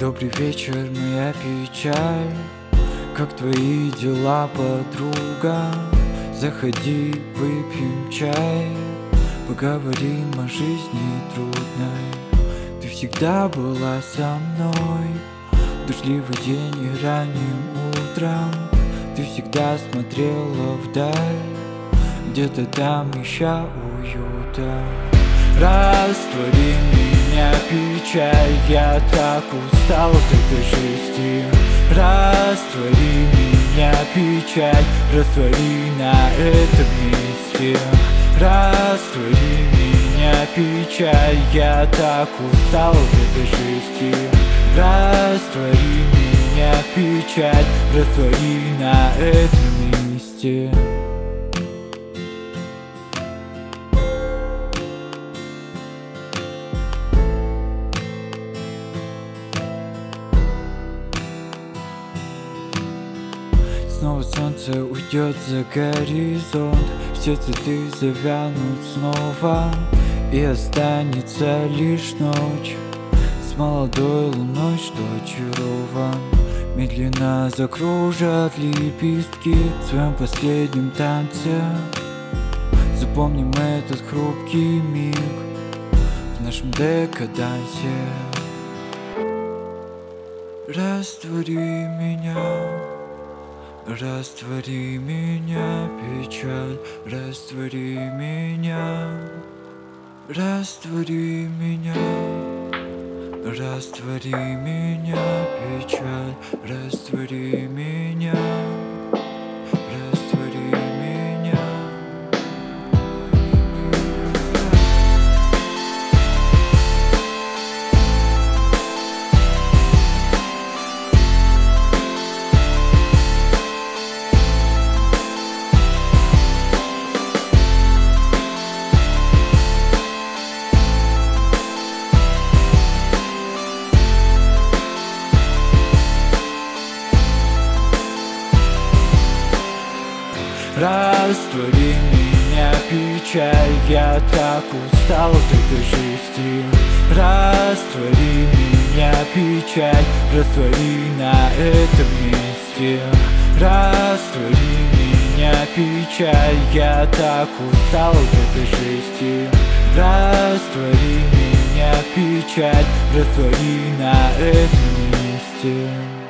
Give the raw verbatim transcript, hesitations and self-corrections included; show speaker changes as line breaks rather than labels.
Добрый вечер, моя печаль. Как твои дела, подруга? Заходи, выпьем чай, поговорим о жизни трудной. Ты всегда была со мной в дождливый день и ранним утром. Ты всегда смотрела вдаль, где-то там ища уюта. Раствори меня, печаль, я так устал от этой жизни. Раствори меня, печаль, раствори на этом месте. Раствори меня, печаль, я так устал от этой жизни. Раствори меня, печаль, раствори на этом месте. Снова солнце уйдет за горизонт, все цветы завянут снова, и останется лишь ночь с молодой луной, что очарован. Медленно закружат лепестки в своем последнем танце. Запомним этот хрупкий миг в нашем декадансе. Раствори меня, раствори меня, печаль, раствори меня, раствори меня, раствори меня, печаль, раствори меня, раствори меня. Раствори меня, печаль, я так устал от этой жизни. Раствори меня, печаль, раствори на этом месте. Раствори меня, печаль, я так устал от этой жизни. Раствори меня, печаль, раствори на этом месте.